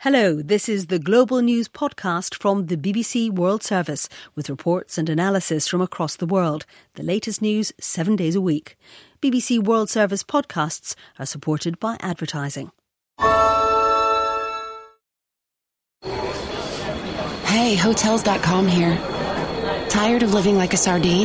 Hello, this is the Global News podcast from the BBC World Service with reports and analysis from across the world. The latest news 7 days a week. BBC World Service podcasts are supported by advertising. Hey, Hotels.com here. Tired of living like a sardine?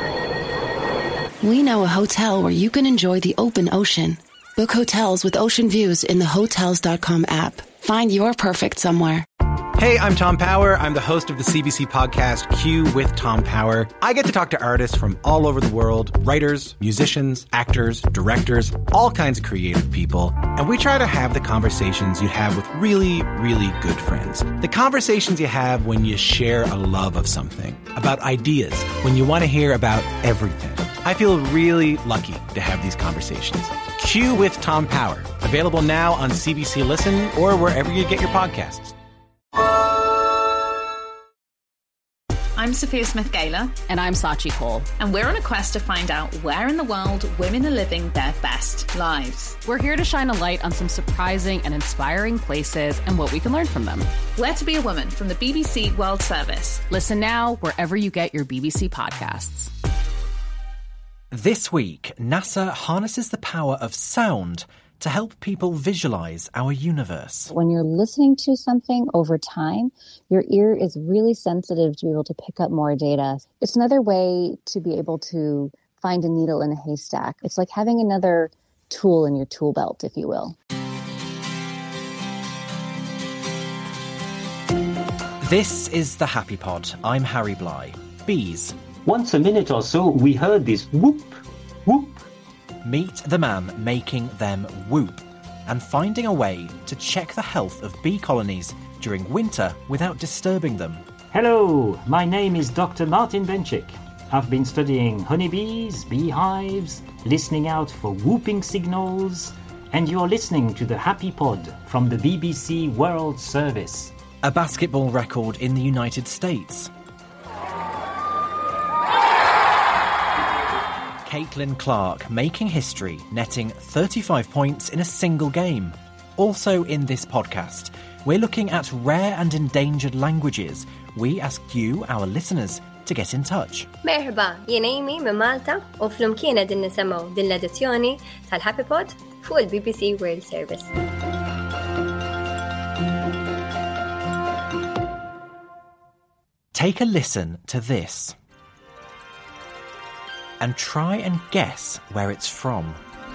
We know a hotel where you can enjoy the open ocean. Book hotels with ocean views in the Hotels.com app. Find your perfect somewhere. Hey, I'm Tom Power. I'm the host of the CBC podcast Q with Tom Power. I get to talk to artists from all over the world, writers, musicians, actors, directors, all kinds of creative people. And we try to have the conversations you have with really, really good friends. The conversations you have when you share a love of something, about ideas, when you want to hear about everything. I feel really lucky to have these conversations. Q with Tom Power. Available now on CBC Listen or wherever you get your podcasts. I'm Sophia Smith-Gaylor. And I'm Sachi Cole. And we're on a quest to find out where in the world women are living their best lives. We're here to shine a light on some surprising and inspiring places and what we can learn from them. Where to be a Woman from the BBC World Service. Listen now wherever you get your BBC podcasts. This week, NASA harnesses the power of sound to help people visualize our universe. When you're listening to something over time, your ear is really sensitive to be able to pick up more data. It's another way to be able to find a needle in a haystack. It's like having another tool in your tool belt, if you will. This is the Happy Pod. I'm Harry Bly. Bees. Once a minute or so, we heard this whoop, whoop. Meet the man making them whoop and finding a way to check the health of bee colonies during winter without disturbing them. Hello, my name is Dr. Martin Benchik. I've been studying honeybees, beehives, listening out for whooping signals, and you're listening to the Happy Pod from the BBC World Service. A basketball record in the United States. Caitlin Clark making history, netting 35 points in a single game. Also in this podcast, we're looking at rare and endangered languages. We ask you, our listeners, to get in touch. مرحبا يا نيمي من مالطا وفلمكينا دين نسمو دين الاديسيوني تالهابي بود فوق الBBC World Service. Take a listen to this and try and guess where it's from.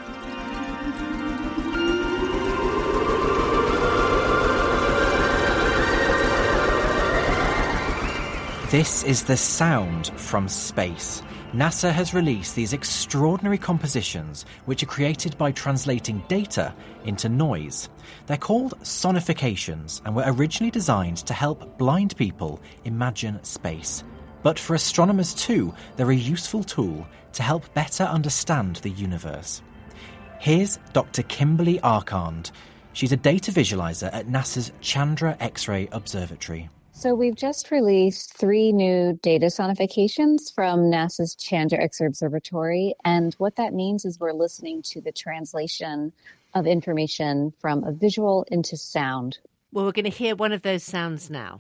This is the sound from space. NASA has released these extraordinary compositions which are created by translating data into noise. They're called sonifications and were originally designed to help blind people imagine space. But for astronomers too, they're a useful tool to help better understand the universe. Here's Dr. Kimberly Arcand. She's a data visualizer at NASA's Chandra X-ray Observatory. So we've just released 3 new data sonifications from NASA's Chandra X-ray Observatory. And what that means is we're listening to the translation of information from a visual into sound. Well, we're going to hear one of those sounds now.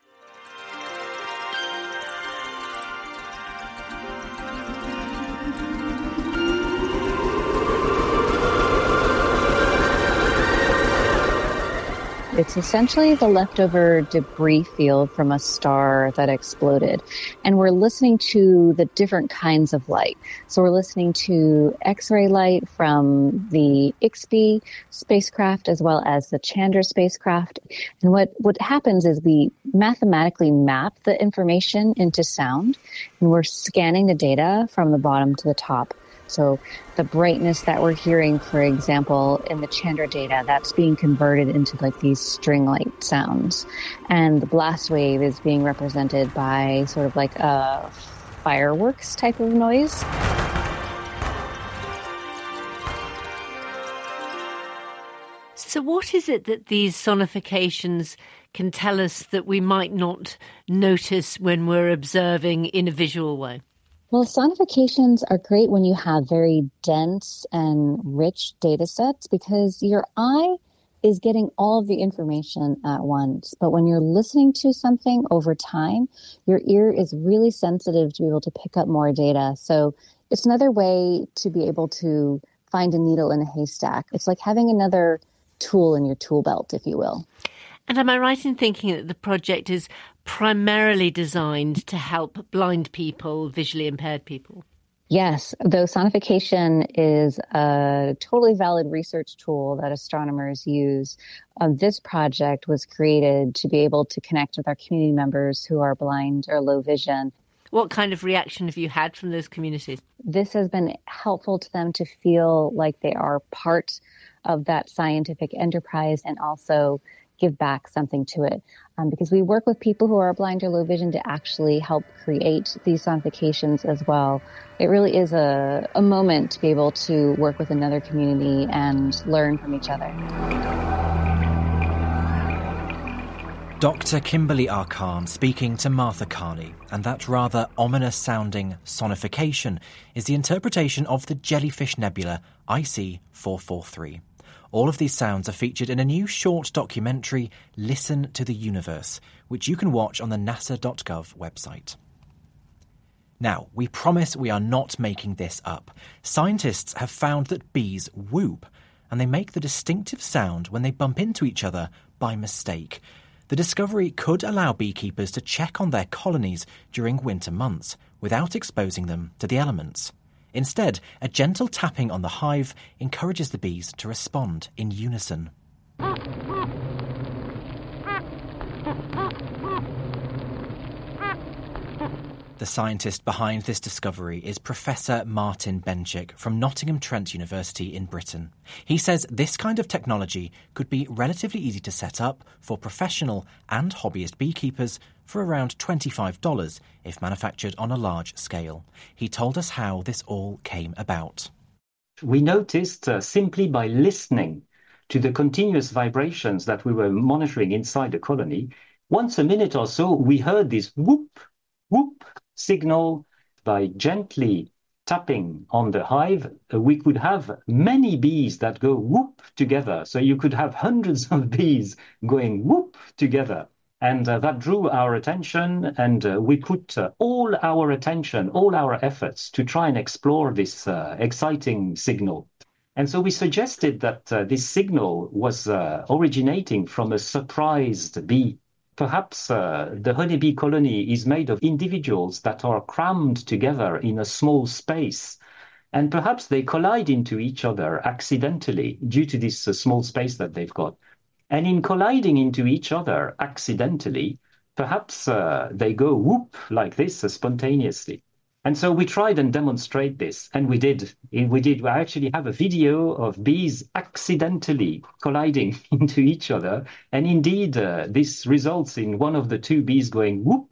It's essentially the leftover debris field from a star that exploded. And we're listening to the different kinds of light. So we're listening to X-ray light from the IXPE spacecraft as well as the Chandra spacecraft. And what happens is we mathematically map the information into sound, and we're scanning the data from the bottom to the top. So the brightness that we're hearing, for example, in the Chandra data, that's being converted into like these string-like sounds. And the blast wave is being represented by sort of like a fireworks type of noise. So what is it that these sonifications can tell us that we might not notice when we're observing in a visual way? Well, sonifications are great when you have very dense and rich data sets because your eye is getting all of the information at once. But when you're listening to something over time, your ear is really sensitive to be able to pick up more data. So it's another way to be able to find a needle in a haystack. It's like having another tool in your tool belt, if you will. And am I right in thinking that the project is primarily designed to help blind people, visually impaired people? Yes, though sonification is a totally valid research tool that astronomers use, this project was created to be able to connect with our community members who are blind or low vision. What kind of reaction have you had from those communities? This has been helpful to them to feel like they are part of that scientific enterprise and also give back something to it. Because we work with people who are blind or low vision to actually help create these sonifications as well. It really is a moment to be able to work with another community and learn from each other. Dr. Kimberly R. Khan speaking to Martha Carney, and that rather ominous-sounding sonification is the interpretation of the jellyfish nebula IC 443. All of these sounds are featured in a new short documentary, Listen to the Universe, which you can watch on the nasa.gov website. Now, we promise we are not making this up. Scientists have found that bees whoop, and they make the distinctive sound when they bump into each other by mistake. The discovery could allow beekeepers to check on their colonies during winter months without exposing them to the elements. Instead, a gentle tapping on the hive encourages the bees to respond in unison. The scientist behind this discovery is Professor Martin Benčík from Nottingham Trent University in Britain. He says this kind of technology could be relatively easy to set up for professional and hobbyist beekeepers for around $25 if manufactured on a large scale. He told us how this all came about. We noticed simply by listening to the continuous vibrations that we were monitoring inside the colony, once a minute or so, we heard this whoop, whoop signal. By gently tapping on the hive, we could have many bees that go whoop together. So you could have hundreds of bees going whoop together. And that drew our attention, and we put all our attention, all our efforts to try and explore this exciting signal. And so we suggested that this signal was originating from a surprised bee. Perhaps the honeybee colony is made of individuals that are crammed together in a small space, and perhaps they collide into each other accidentally due to this small space that they've got. And in colliding into each other accidentally, perhaps they go whoop like this spontaneously. And so we tried and demonstrate this, and we did. We actually have a video of bees accidentally colliding into each other, and indeed this results in one of the two bees going whoop.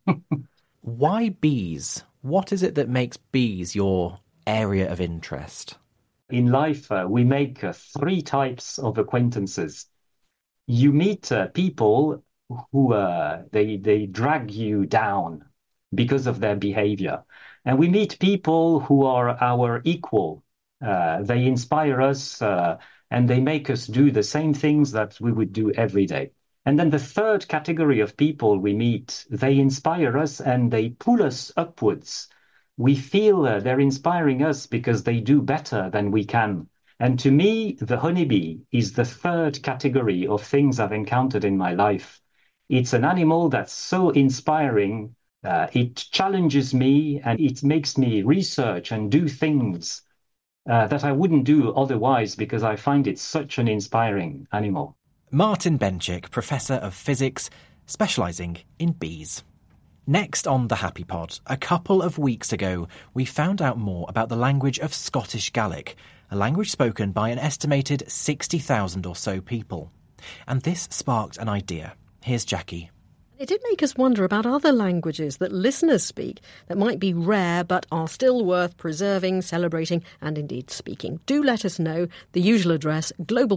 Why bees? What is it that makes bees your area of interest? In life, we make three types of acquaintances. You meet people who they drag you down because of their behavior. And we meet people who are our equal. They inspire us and they make us do the same things that we would do every day. And then the third category of people we meet, they inspire us and they pull us upwards. We feel they're inspiring us because they do better than we can. And to me, the honeybee is the third category of things I've encountered in my life. It's an animal that's so inspiring. It challenges me and it makes me research and do things that I wouldn't do otherwise because I find it such an inspiring animal. Martin Benčík, Professor of Physics, specialising in bees. Next on the Happy Pod, a couple of weeks ago, we found out more about the language of Scottish Gaelic, a language spoken by an estimated 60,000 or so people. And this sparked an idea. Here's Jackie. It did make us wonder about other languages that listeners speak that might be rare but are still worth preserving, celebrating and indeed speaking. Do let us know. The usual address,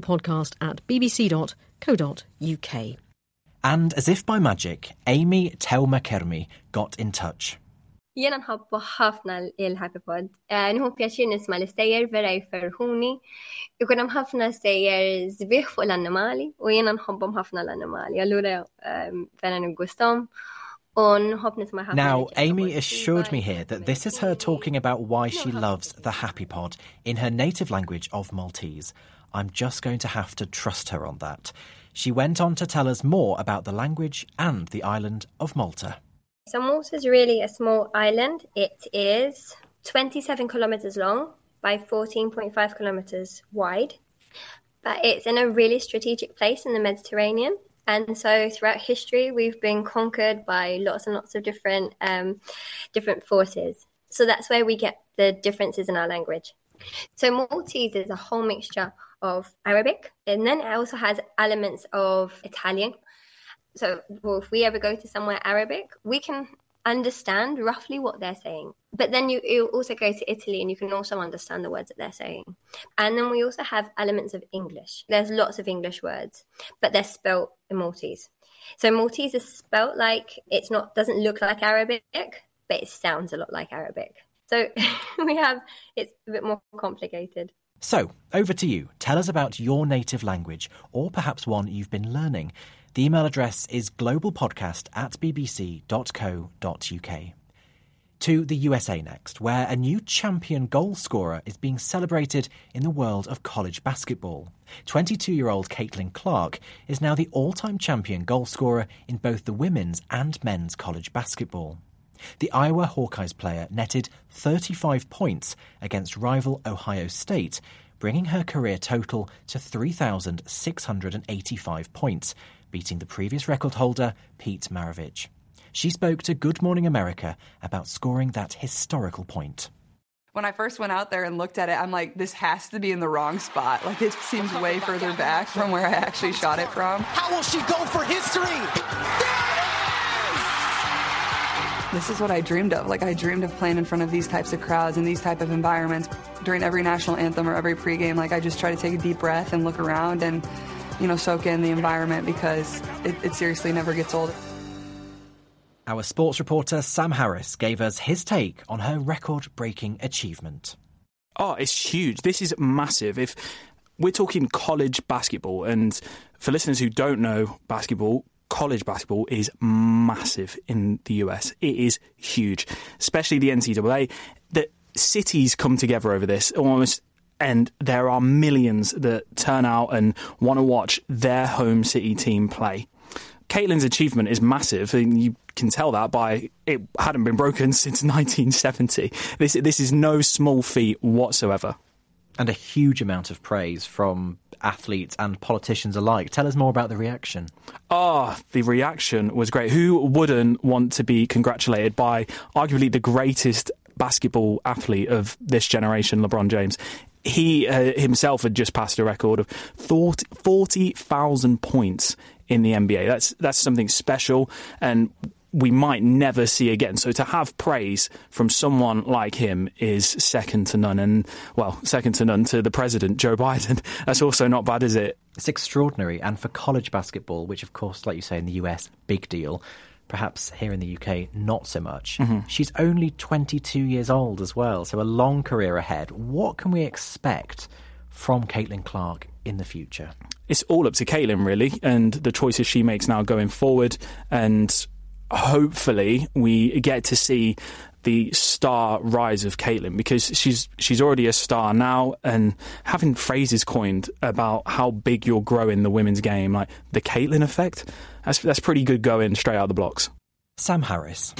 globalpodcast@bbc.co.uk. And as if by magic, Amy Telma Kermi got in touch. Jena nħobbu ħafna il-Happy Pod. Nħu pjaċir nisma l-istejjer vera jferħuni. Ikun hemm ħafna stejjer żbieħ fuq l-annimali u jiena nħobbhom ħafna l-annimali. Allura vera nigustom u nħobb nisma' ħafna. Now, Amy assured me here that this is her talking about why she loves the Happy Pod in her native language of Maltese. I'm just going to have to trust her on that. She went on to tell us more about the language and the island of Malta. So Malta is really a small island. It is 27 kilometres long by 14.5 kilometres wide. But it's in a really strategic place in the Mediterranean. And so throughout history, we've been conquered by lots and lots of different forces. So that's where we get the differences in our language. So Maltese is a whole mixture of Arabic, and then it also has elements of Italian. So if we ever go to somewhere Arabic, we can understand roughly what they're saying. But then you also go to Italy and you can also understand the words that they're saying. And then we also have elements of English. There's lots of English words, but they're spelt in Maltese. So Maltese is spelt like doesn't look like Arabic, but it sounds a lot like Arabic. So it's a bit more complicated. So, over to you. Tell us about your native language, or perhaps one you've been learning. The email address is globalpodcast@bbc.co.uk. To the USA next, where a new champion goal scorer is being celebrated in the world of college basketball. 22-year-old Caitlin Clark is now the all-time champion goal scorer in both the women's and men's college basketball. The Iowa Hawkeyes player netted 35 points against rival Ohio State, bringing her career total to 3,685 points, beating the previous record holder, Pete Maravich. She spoke to Good Morning America about scoring that historical point. When I first went out there and looked at it, I'm like, this has to be in the wrong spot. Like, it seems way further back from where I actually shot it from. How will she go for history? This is what I dreamed of. Like, I dreamed of playing in front of these types of crowds and these type of environments. During every national anthem or every pregame, like, I just try to take a deep breath and look around and, soak in the environment because it seriously never gets old. Our sports reporter Sam Harris gave us his take on her record-breaking achievement. Oh, it's huge. This is massive. If we're talking college basketball, and for listeners who don't know basketball, college basketball is massive in the US. It is huge, especially the NCAA. The cities come together over this almost, and there are millions that turn out and want to watch their home city team play. Caitlin's achievement is massive, and you can tell that by it hadn't been broken since 1970. This is no small feat whatsoever. And a huge amount of praise from athletes and politicians alike. Tell us more about the reaction. The reaction was great. Who wouldn't want to be congratulated by arguably the greatest basketball athlete of this generation, LeBron James? He himself had just passed a record of 40,000 points in the NBA. That's something special, and we might never see again. So to have praise from someone like him is second to none. And, well, second to none to the president, Joe Biden. That's also not bad, is it? It's extraordinary. And for college basketball, which, of course, like you say, in the US, big deal. Perhaps here in the UK, not so much. Mm-hmm. She's only 22 years old as well, so a long career ahead. What can we expect from Caitlin Clark in the future? It's all up to Caitlin, really, and the choices she makes now going forward. And hopefully we get to see the star rise of Caitlin, because she's already a star now, and having phrases coined about how big you'll grow in the women's game, like the Caitlin effect, that's pretty good going straight out of the blocks. Sam Harris.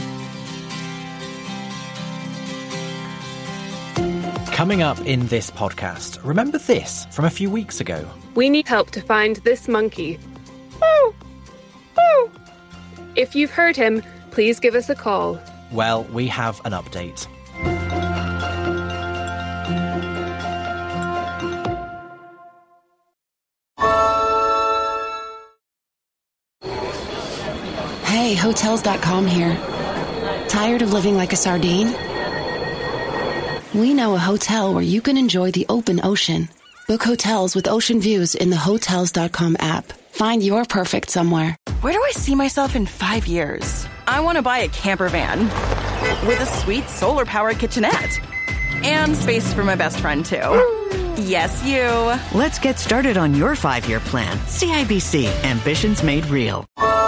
Coming up in this podcast, remember this from a few weeks ago. We need help to find this monkey. Oh! Oh! If you've heard him, please give us a call. Well, we have an update. Hey, Hotels.com here. Tired of living like a sardine? We know a hotel where you can enjoy the open ocean. Book hotels with ocean views in the Hotels.com app. Find your perfect somewhere. Where do I see myself in 5 years? I want to buy a camper van. with a sweet solar-powered kitchenette. And space for my best friend, too. Yes, you. Let's get started on your 5-year plan. CIBC. Ambitions made real.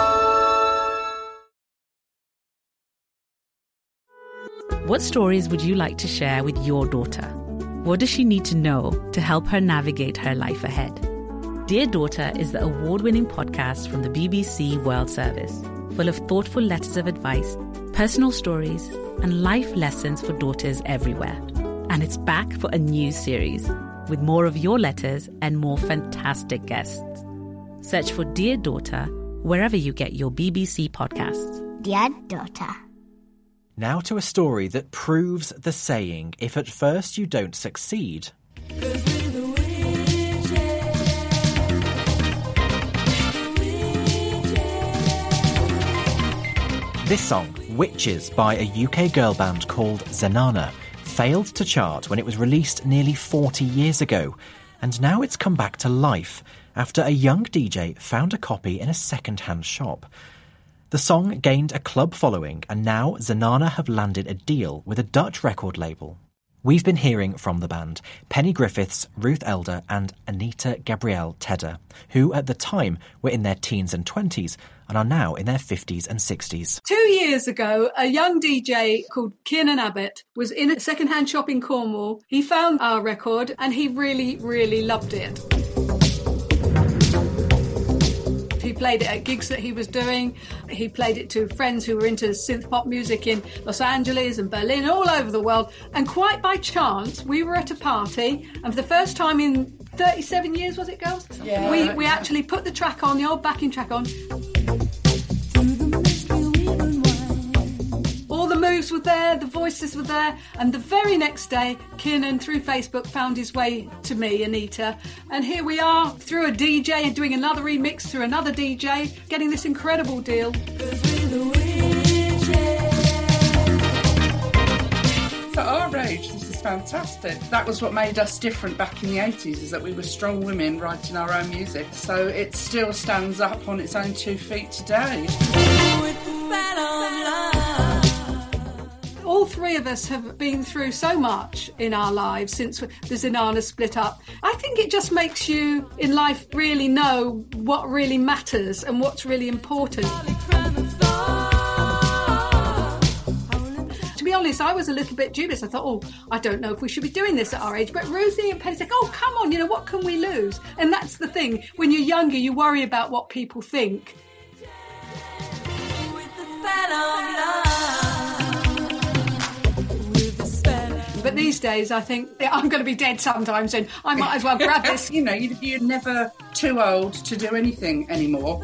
What stories would you like to share with your daughter? What does she need to know to help her navigate her life ahead? Dear Daughter is the award-winning podcast from the BBC World Service, full of thoughtful letters of advice, personal stories, and life lessons for daughters everywhere. And it's back for a new series, with more of your letters and more fantastic guests. Search for Dear Daughter wherever you get your BBC podcasts. Dear Daughter. Now to a story that proves the saying, if at first you don't succeed. This song, Witches, by a UK girl band called Zenana, failed to chart when it was released nearly 40 years ago, and now it's come back to life after a young DJ found a copy in a second-hand shop. The song gained a club following, and now Zenana have landed a deal with a Dutch record label. We've been hearing from the band Penny Griffiths, Ruth Elder and Anita Gabrielle Tedder, who at the time were in their teens and 20s and are now in their 50s and 60s. 2 years ago, a young DJ called Kiernan Abbott was in a second-hand shop in Cornwall. He found our record and he really, really loved it. He played it at gigs that he was doing. He played it to friends who were into synth pop music in Los Angeles and Berlin, all over the world. And quite by chance, we were at a party, and for the first time in 37 years, was it, girls? Yeah. We actually put the track on, the old backing track on. All the moves were there, the voices were there, and the very next day, Kiernan, through Facebook, found his way to me, Anita, and here we are, through a DJ, and doing another remix through another DJ, getting this incredible deal. For our age, this is fantastic. That was what made us different back in the 80s, is that we were strong women writing our own music, so it still stands up on its own 2 feet today. All three of us have been through so much in our lives since the Zenana split up. I think it just makes you in life really know what really matters and what's really important. To be honest, I was a little bit dubious. I thought, I don't know if we should be doing this at our age. But Ruthie and Penny said, come on, what can we lose? And that's the thing. When you're younger, you worry about what people think. But these days, I think I'm going to be dead sometime soon. I might as well grab this. You're never too old to do anything anymore.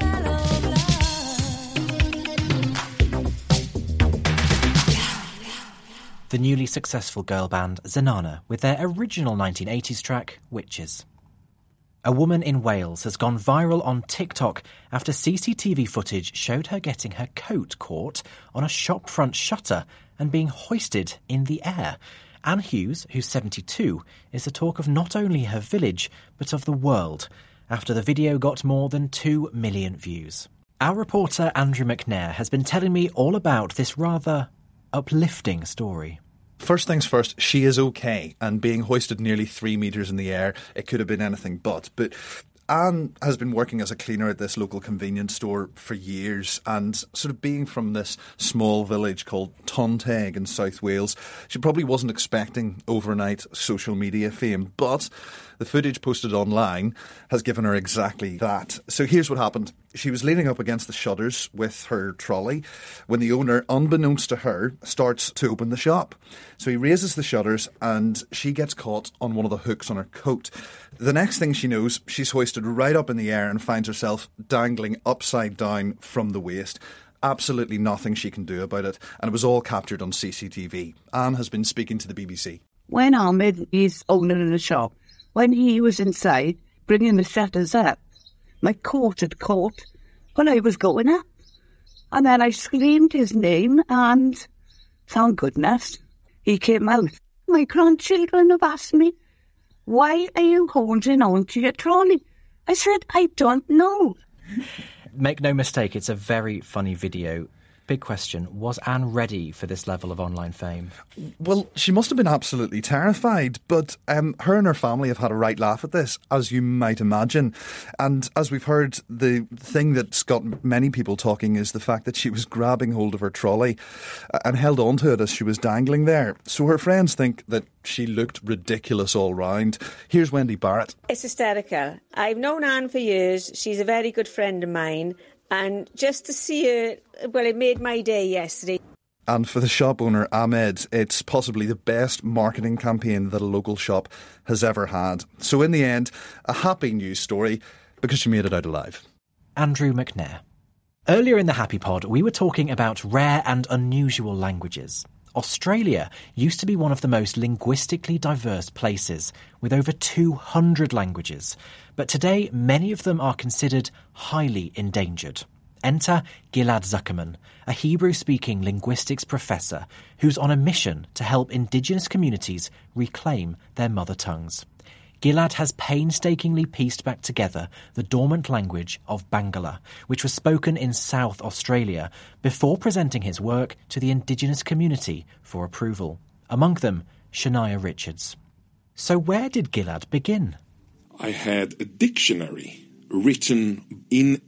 The newly successful girl band Zenana with their original 1980s track, Witches. A woman in Wales has gone viral on TikTok after CCTV footage showed her getting her coat caught on a shopfront shutter and being hoisted in the air. Anne Hughes, who's 72, is the talk of not only her village, but of the world, after the video got more than 2 million views. Our reporter Andrew McNair has been telling me all about this rather uplifting story. First things first, she is okay, and being hoisted nearly 3 metres in the air, it could have been anything but. But Anne has been working as a cleaner at this local convenience store for years, and sort of being from this small village called Tonteg in South Wales, she probably wasn't expecting overnight social media fame, but the footage posted online has given her exactly that. So here's what happened. She was leaning up against the shutters with her trolley when the owner, unbeknownst to her, starts to open the shop. So he raises the shutters and she gets caught on one of the hooks on her coat. The next thing she knows, she's hoisted right up in the air and finds herself dangling upside down from the waist. Absolutely nothing she can do about it, and it was all captured on CCTV. Anne has been speaking to the BBC. When Ahmed, his owner in the shop, when he was inside bringing the shutters up, my coat had caught when I was going up. And then I screamed his name and, thank goodness, he came out. My grandchildren have asked me, why are you holding on to your trolley? I said, I don't know. Make no mistake, it's a very funny video. Big question. Was Anne ready for this level of online fame? Well, she must have been absolutely terrified, but her and her family have had a right laugh at this, as you might imagine. And as we've heard, the thing that's got many people talking is the fact that she was grabbing hold of her trolley and held on to it as she was dangling there. So her friends think that she looked ridiculous all round. Here's Wendy Barrett. It's hysterical. I've known Anne for years. She's a very good friend of mine. And just to see her, well, it made my day yesterday. And for the shop owner, Ahmed, it's possibly the best marketing campaign that a local shop has ever had. So in the end, a happy news story because she made it out alive. Andrew McNair. Earlier in the Happy Pod, we were talking about rare and unusual languages. Australia used to be one of the most linguistically diverse places, with over 200 languages. But today, many of them are considered highly endangered. Enter Gilad Zuckerman, a Hebrew-speaking linguistics professor who's on a mission to help Indigenous communities reclaim their mother tongues. Gilad has painstakingly pieced back together the dormant language of Bangla, which was spoken in South Australia, before presenting his work to the Indigenous community for approval. Among them, Shania Richards. So where did Gilad begin? I had a dictionary written in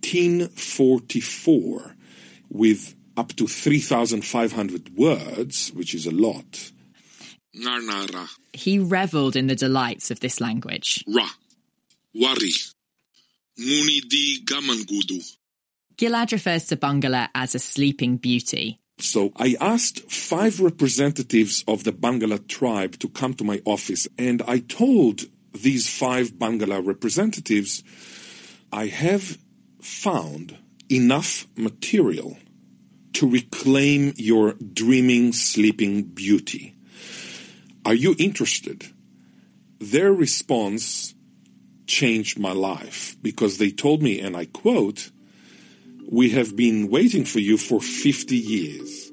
1844 with up to 3,500 words, which is a lot. Narnara. He revelled in the delights of this language. Ra. Wari. Muni di Gamangudu. Gilad refers to Bangla as a sleeping beauty. So I asked 5 representatives of the Bangla tribe to come to my office, and I told these 5 Bangla representatives, I have found enough material to reclaim your dreaming, sleeping beauty. Are you interested? Their response changed my life because they told me, and I quote, "We have been waiting for you for 50 years."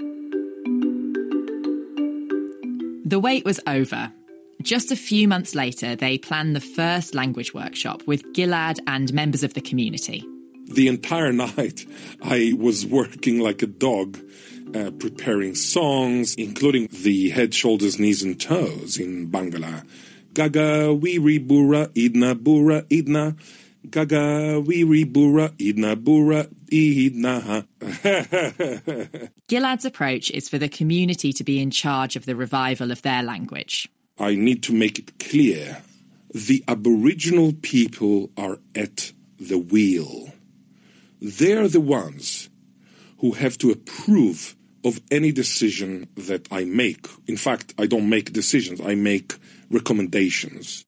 The wait was over. Just a few months later, they planned the first language workshop with Gilad and members of the community. The entire night, I was working like a dog, preparing songs, including the head, shoulders, knees and toes in Bangla. Gaga, wiri, bura, idna, gaga, wiri, bura, idna, idna. Gilad's approach is for the community to be in charge of the revival of their language. I need to make it clear. The Aboriginal people are at the wheel. They're the ones who have to approve of any decision that I make. In fact, I don't make decisions, I make recommendations.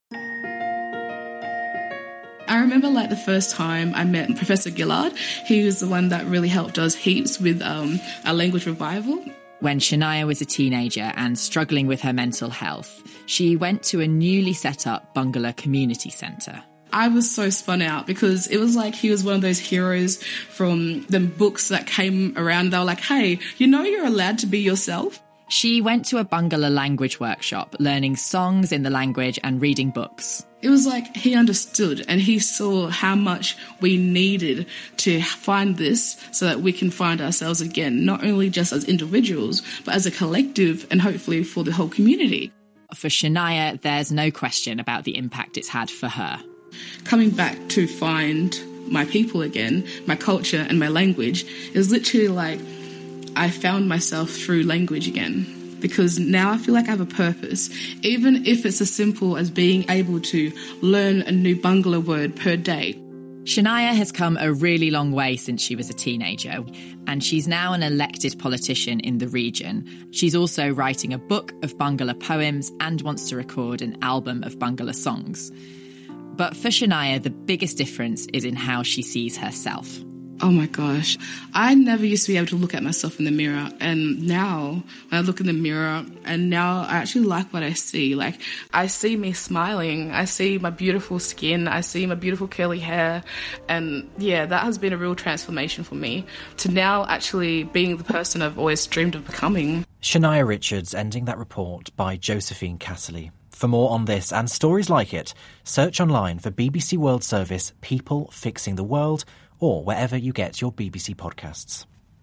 I remember the first time I met Professor Gilad. He was the one that really helped us heaps with our language revival. When Shania was a teenager and struggling with her mental health, she went to a newly set up Bangla Community Centre. I was so spun out because it was like he was one of those heroes from the books that came around. They were like, hey, you're allowed to be yourself. She went to a Bangla language workshop, learning songs in the language and reading books. It was like he understood and he saw how much we needed to find this so that we can find ourselves again, not only just as individuals, but as a collective and hopefully for the whole community. For Shania, there's no question about the impact it's had for her. Coming back to find my people again, my culture and my language is literally like I found myself through language again, because now I feel like I have a purpose, even if it's as simple as being able to learn a new Bangla word per day. Shania has come a really long way since she was a teenager, and she's now an elected politician in the region. She's also writing a book of Bangla poems and wants to record an album of Bangla songs. But for Shania, the biggest difference is in how she sees herself. Oh my gosh, I never used to be able to look at myself in the mirror, and now when I look in the mirror and now I actually like what I see. Like, I see me smiling, I see my beautiful skin, I see my beautiful curly hair, and yeah, that has been a real transformation for me to now actually being the person I've always dreamed of becoming. Shania Richards ending that report by Josephine Casserly. For more on this and stories like it, search online for BBC World Service People Fixing the World, or wherever you get your BBC podcasts.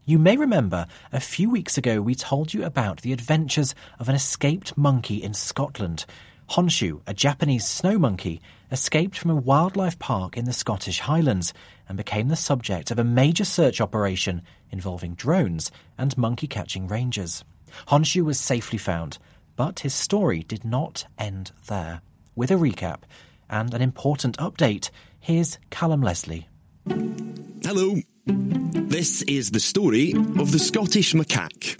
You may remember a few weeks ago we told you about the adventures of an escaped monkey in Scotland. Honshu, a Japanese snow monkey, escaped from a wildlife park in the Scottish Highlands and became the subject of a major search operation involving drones and monkey-catching rangers. Honshu was safely found, but his story did not end there. With a recap and an important update, here's Callum Leslie. Hello. This is the story of the Scottish macaque.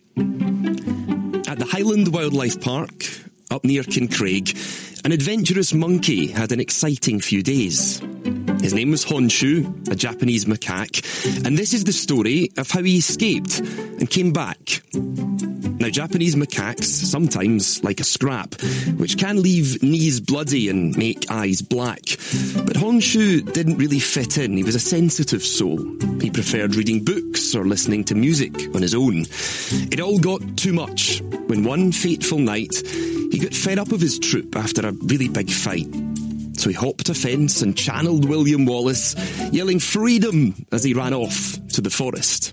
At the Highland Wildlife Park, up near Kincraig, an adventurous monkey had an exciting few days. His name was Honshu, a Japanese macaque, and this is the story of how he escaped and came back. Now, Japanese macaques sometimes like a scrap, which can leave knees bloody and make eyes black. But Honshu didn't really fit in. He was a sensitive soul. He preferred reading books or listening to music on his own. It all got too much when one fateful night he got fed up of his troop after a really big fight. So he hopped a fence and channeled William Wallace, yelling freedom as he ran off to the forest.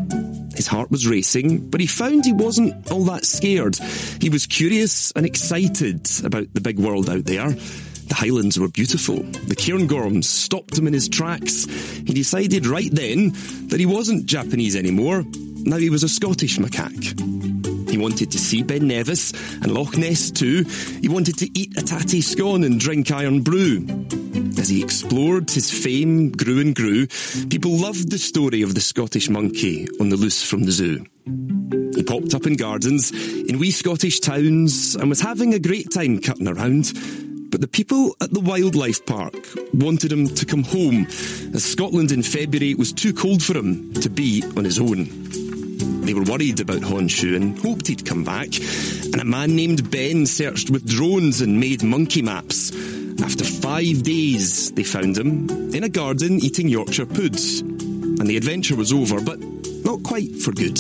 His heart was racing, but he found he wasn't all that scared. He was curious and excited about the big world out there. The Highlands were beautiful. The Cairngorms stopped him in his tracks. He decided right then that he wasn't Japanese anymore. Now he was a Scottish macaque. He wanted to see Ben Nevis and Loch Ness too. He wanted to eat a tatty scone and drink iron brew. As he explored, his fame grew and grew. People loved the story of the Scottish monkey on the loose from the zoo. He popped up in gardens, in wee Scottish towns, and was having a great time cutting around. But the people at the wildlife park wanted him to come home, as Scotland in February was too cold for him to be on his own. They were worried about Honshu and hoped he'd come back, and a man named Ben searched with drones and made monkey maps. After 5 days, they found him in a garden eating Yorkshire puds. And the adventure was over, but not quite for good.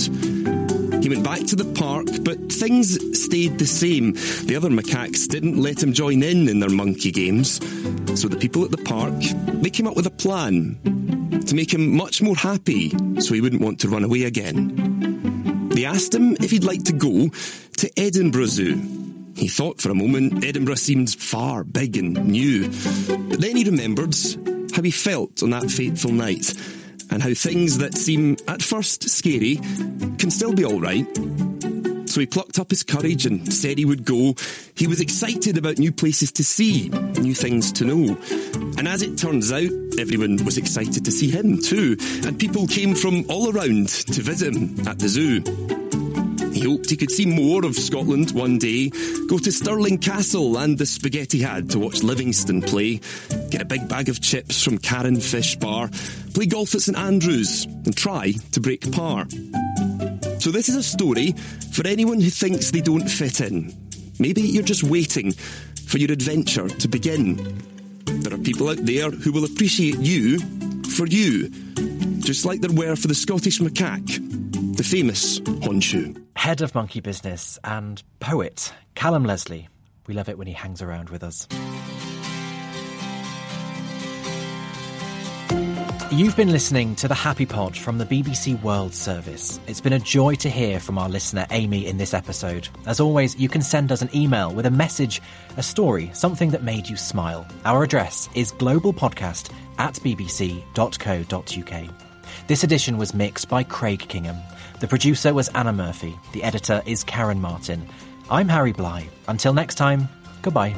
He went back to the park, but things stayed the same. The other macaques didn't let him join in their monkey games. So the people at the park, they came up with a plan to make him much more happy so he wouldn't want to run away again. They asked him if he'd like to go to Edinburgh Zoo. He thought for a moment Edinburgh seemed far, big and new. But then he remembered how he felt on that fateful night and how things that seem at first scary can still be all right. So he plucked up his courage and said he would go. He was excited about new places to see, new things to know. And as it turns out, everyone was excited to see him too. And people came from all around to visit him at the zoo. He hoped he could see more of Scotland one day, go to Stirling Castle and the Spaghetti Had to watch Livingston play, get a big bag of chips from Karen Fish Bar, play golf at St Andrews and try to break par. So this is a story for anyone who thinks they don't fit in. Maybe you're just waiting for your adventure to begin. There are people out there who will appreciate you for you, just like there were for the Scottish macaque, the famous Honshu. Head of Monkey Business and poet, Callum Leslie. We love it when he hangs around with us. You've been listening to The Happy Pod from the BBC World Service. It's been a joy to hear from our listener Amy in this episode. As always, you can send us an email with a message, a story, something that made you smile. Our address is globalpodcast@bbc.co.uk. This edition was mixed by Craig Kingham. The producer was Anna Murphy. The editor is Karen Martin. I'm Harry Bly. Until next time, goodbye.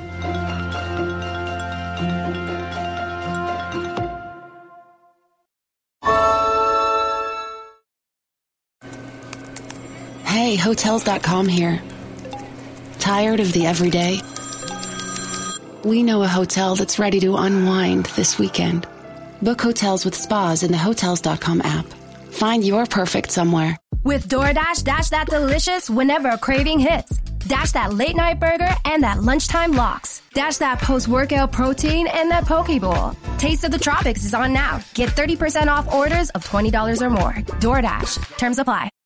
Hey, Hotels.com here. Tired of the everyday? We know a hotel that's ready to unwind this weekend. Book hotels with spas in the Hotels.com app. Find your perfect somewhere. With DoorDash, dash that delicious whenever a craving hits. Dash that late night burger and that lunchtime lox. Dash that post-workout protein and that poke bowl. Taste of the Tropics is on now. Get 30% off orders of $20 or more. DoorDash. Terms apply.